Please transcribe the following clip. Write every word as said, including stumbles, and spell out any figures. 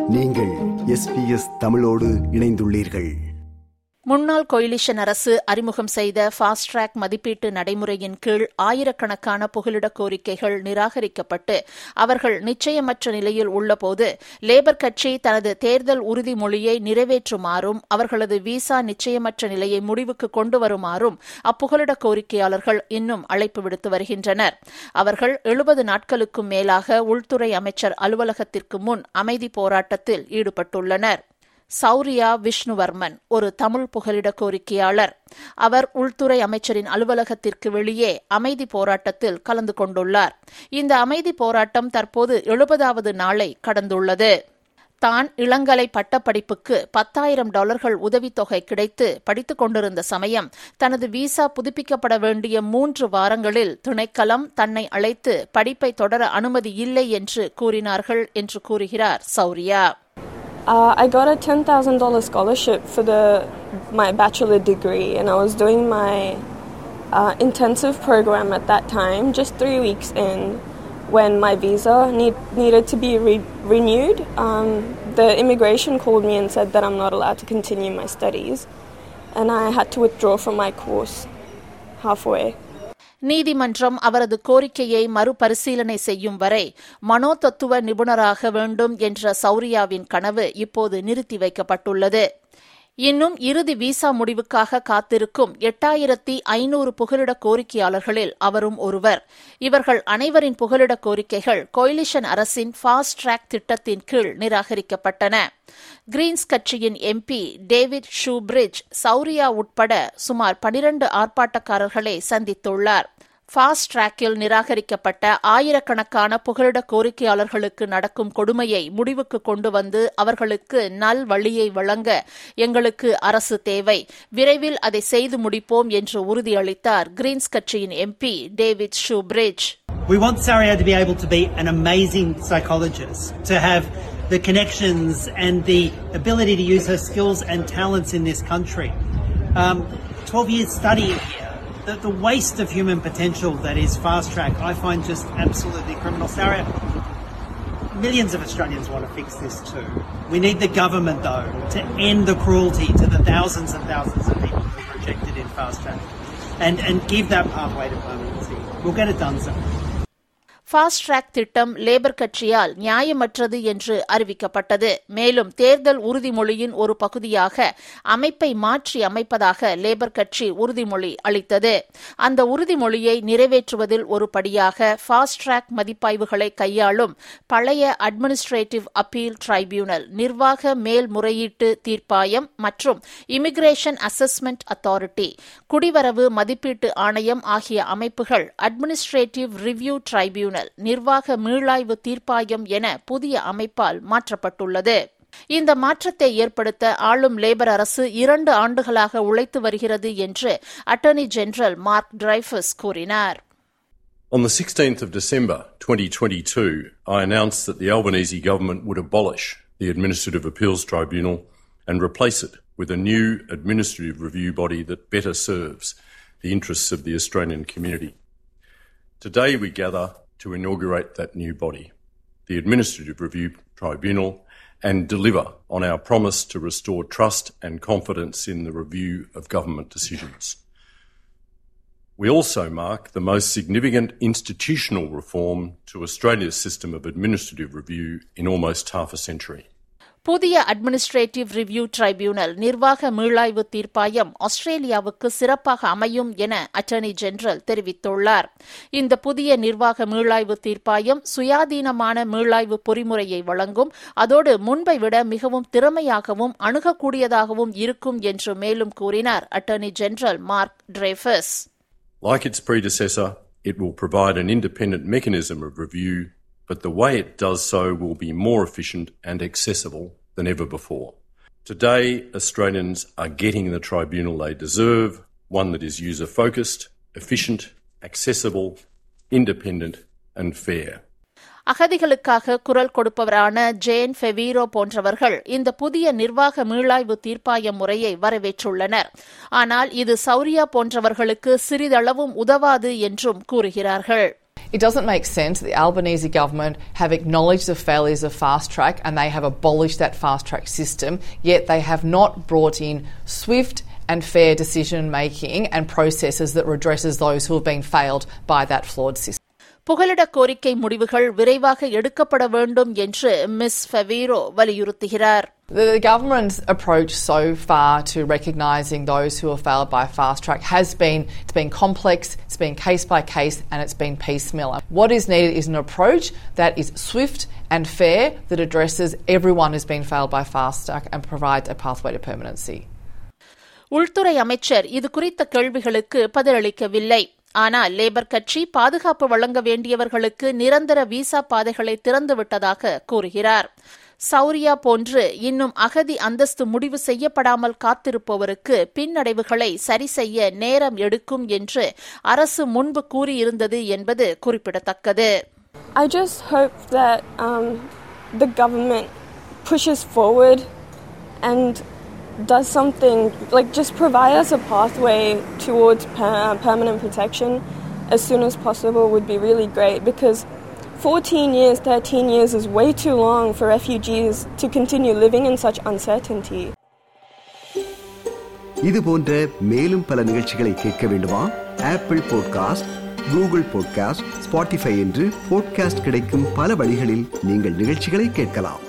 நீங்கள் S B S தமிழோடு இணைந்துள்ளீர்கள். முன்னாள் கொயிலிஷன் அரசு அறிமுகம் செய்த ஃபாஸ்ட் டிராக் மதிப்பீட்டு நடைமுறையின் கீழ் ஆயிரக்கணக்கான புகலிட கோரிக்கைகள் நிராகரிக்கப்பட்டு அவர்கள் நிச்சயமற்ற நிலையில் உள்ளபோது லேபர் கட்சி தனது தேர்தல் உறுதிமொழியை நிறைவேற்றுமாறும் அவர்களது விசா நிச்சயமற்ற நிலையை முடிவுக்கு கொண்டு வருமாறும் அப்புகலிட கோரிக்கையாளர்கள் இன்னும் அழைப்பு விடுத்து வருகின்றனர். அவர்கள் எழுபது நாட்களுக்கும் மேலாக உள்துறை அமைச்சர் அலுவலகத்திற்கு முன் அமைதி போராட்டத்தில் ஈடுபட்டுள்ளனர். சௌரியா விஷ்ணுவர்மன் ஒரு தமிழ் புகலிட கோரிக்கையாளர். அவர் உள்துறை அமைச்சரின் அலுவலகத்திற்கு வெளியே அமைதி போராட்டத்தில் கலந்து கொண்டுள்ளார். இந்த அமைதி போராட்டம் தற்போது எழுபதாவது நாளை கடந்துள்ளது. தான் இளங்கலை பட்டப்படிப்புக்கு பத்தாயிரம் டாலர்கள் உதவித்தொகை கிடைத்து படித்துக் கொண்டிருந்த சமயம் தனது விசா புதுப்பிக்கப்பட வேண்டிய மூன்று வாரங்களில் திணைக்களம் தன்னை அழைத்து படிப்பை தொடர அனுமதி இல்லை என்று கூறினார்கள் என்று கூறுகிறார் Shaurya. Uh, I got a ten thousand dollars scholarship for the my bachelor degree, and I was doing my uh, intensive program at that time, just three weeks in, when my visa need, needed to be re- renewed. Um, the immigration called me and said that I'm not allowed to continue my studies, and I had to withdraw from my course halfway. நீதிமன்றம் அவரது கோரிக்கையை மறுபரிசீலனை செய்யும் வரை மனோதத்துவ நிபுணராக வேண்டும் என்ற சௌரியாவின் கனவு இப்போது நிறுத்தி வைக்கப்பட்டுள்ளது. இன்னும் இறுதி விசா முடிவுக்காக காத்திருக்கும் எட்டாயிரத்தி ஐநூறு புகலிட கோரிக்கையாளர்களில் அவரும் ஒருவர். இவர்கள் அனைவரின் புகலிட கோரிக்கைகள் கொயிலிஷன் அரசின் ஃபாஸ்ட் டிராக் திட்டத்தின் கீழ் நிராகரிக்கப்பட்டன. கிரீன்ஸ் கட்சியின் எம்பி டேவிட் ஷூபிரிட்ஜ் சௌரியா உட்பட சுமார் பனிரண்டு ஆர்ப்பாட்டக்காரர்களை சந்தித்துள்ளார். ஃபாஸ்ட் டிராக்கில் நிராகரிக்கப்பட்ட ஆயிரக்கணக்கான புகலிட கோரிக்கையாளர்களுக்கு நடக்கும் கொடுமையை முடிவுக்கு கொண்டு வந்து அவர்களுக்கு நல் வழியை வழங்க எங்களுக்கு அரசு தேவை. விரைவில் அதை செய்து முடிப்போம் என்று உறுதியளித்தார் கிரீன்ஸ் கட்சியின் MP David Shoebridge. We want Sariah to be able to be an amazing psychologist, to have the connections and the ability to use her skills and talents in this country. Um, twelve years studying here. The, the waste of human potential that is fast track, I find just absolutely criminal. Sarah, millions of Australians want to fix this too. We need the government though to end the cruelty to the thousands and thousands of people who are rejected in fast track and, and give that pathway to permanency. We'll get it done, sir. Fast track திட்டம் Labor கட்சியால் நியாயமற்றது என்று அறிவிக்கப்பட்டது. மேலும் தேர்தல் உறுதிமொழியின் ஒரு பகுதியாக அமைப்பை மாற்றி அமைப்பதாக லேபர் கட்சி உறுதிமொழி அளித்தது. அந்த உறுதிமொழியை நிறைவேற்றுவதில் ஒரு படியாக ஃபாஸ்ட் டிராக் மதிப்பாய்வுகளை கையாளும் பழைய அட்மினிஸ்ட்ரேட்டிவ் அப்பீல் டிரைபியூனல், நிர்வாக மேல்முறையீட்டு தீர்ப்பாயம் மற்றும் இமிகிரேஷன் அசஸ்மெண்ட் அத்தாரிட்டி, குடிவரவு மதிப்பீட்டு ஆணையம் ஆகிய அமைப்புகள் அட்மினிஸ்ட்ரேட்டிவ் ரிவ்யூ டிரைபியூனல், நிர்வாக மீளாய்வு தீர்ப்பாயம் என புதிய அமைப்பால் மாற்றப்பட்டுள்ளது. இந்த மாற்றத்தை ஏற்படுத்த ஆளும் லேபர் அரசு இரண்டு ஆண்டுகளாக உழைத்து வருகிறது என்று அட்டர்னி ஜெனரல் மார்க் டிரைஃபஸ் கூறினார். On the sixteenth of December twenty twenty-two, I announced that the Albanese government would abolish the Administrative Appeals Tribunal and replace it with a new administrative review body that better serves the interests of the Australian community. Today we gather to inaugurate that new body, the Administrative Review Tribunal, and deliver on our promise to restore trust and confidence in the review of government decisions. We also mark the most significant institutional reform to Australia's system of administrative review in almost half a century. புதிய administrative review tribunal, நிர்வாக மீளாய்வு தீர்ப்பாயம் ஆஸ்திரேலியாவுக்கு சிறப்பாக அமையும் என attorney general தெரிவித்துள்ளார். இந்த புதிய நிர்வாக மீளாய்வு தீர்ப்பாயம் சுயாதீனமான மீளாய்வு பொறிமுறையை வழங்கும், அதோடு முன்பை விட மிகவும் திறமையாகவும் அணுகக்கூடியதாகவும் இருக்கும் என்று மேலும் கூறினார் attorney general Mark Dreyfus. Like its predecessor, it will provide an independent mechanism of review, but the way it does so will be more efficient and accessible than ever before. Today, Australians are getting the tribunal they deserve, one that is user-focused, efficient, accessible, independent and fair. அகதிகளுக்காக குரல் கொடுப்பவரான Jane ஃபெவீரோ போன்றவர்கள் இந்த புதிய நிர்வாக மீளாய்வு தீர்ப்பாய முறையை வரவேற்றுள்ளனர். ஆனால் இது சௌரியா போன்றவர்களுக்கு சிறிதளவும் உதவாது என்றும் கூறுகிறார்கள். It doesn't make sense that the Albanese government have acknowledged the failures of Fast Track and they have abolished that Fast Track system, yet they have not brought in swift and fair decision making and processes that redresses those who have been failed by that flawed system. புகலிட கோரிக்கை முடிவுகள் விரைவாக எடுக்கப்பட வேண்டும் என்று miss Favero வலியுறுத்துகிறார். The government's approach so far to recognising those who have failed by Fast Track has been, it's been complex, it's been case by case and it's been piecemeal. What is needed is an approach that is swift and fair, that addresses everyone who's been failed by Fast Track and provides a pathway to permanency. உள்துறை அமைச்சர் இது குறித்த கேள்விகளுக்கு பதிலளிக்கவில்லை. ஆனால் labour கட்சி பாதுகாப்பு வழங்க வேண்டியவர்களுக்கு நிரந்தர விசா பாதைகளை திறந்துவிட்டதாக கூறுகிறார். சௌரியா போன்று இன்னும் அகதி அந்தஸ்து முடிவு செய்யப்படாமல் காத்திருப்பவருக்கு பின்னடைவுகளை சரி செய்ய நேரம் எடுக்கும் என்று அரசு முன்பு கூறியிருந்தது என்பது குறிப்பிடத்தக்கது. I just hope that um, the government pushes forward and does something, like just provide us a pathway towards per- permanent protection as soon as possible would be really great, because fourteen years, thirteen years is way too long for refugees to continue living in such uncertainty. இது போன்ற மேலும் பல நிகழ்ச்சிகளை கேட்க வேண்டுமா? Apple podcast, Google podcast, Spotify என்று podcast கிடைக்கும் பல வழிகளில் நீங்கள் நிகழ்ச்சிகளை கேட்கலாம்.